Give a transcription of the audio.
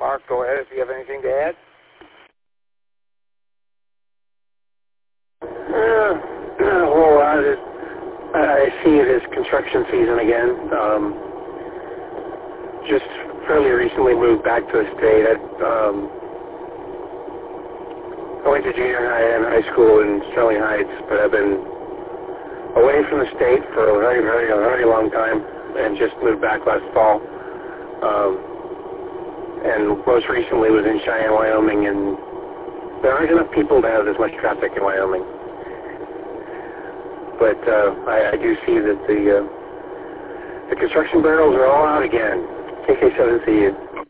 Mark, go ahead if you have anything to add. Well, I see it as construction season again. Just fairly recently moved back to the state. I went to junior high and high school in Sterling Heights, but I've been away from the state for a very long time and just moved back last fall. And most recently was in Cheyenne, Wyoming, and there aren't enough people to have as much traffic in Wyoming. But I do see that the construction barrels are all out again. KK7CU.